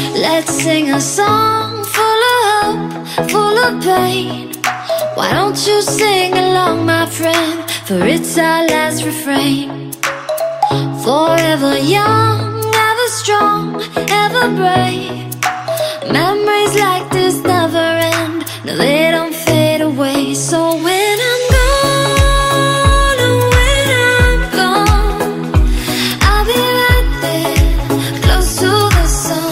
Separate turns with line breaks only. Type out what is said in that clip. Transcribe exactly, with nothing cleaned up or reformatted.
Let's sing a song full of hope, full of pain. Why don't you sing along, my friend, for it's our last refrain. Forever young, ever strong, ever brave. Memories like this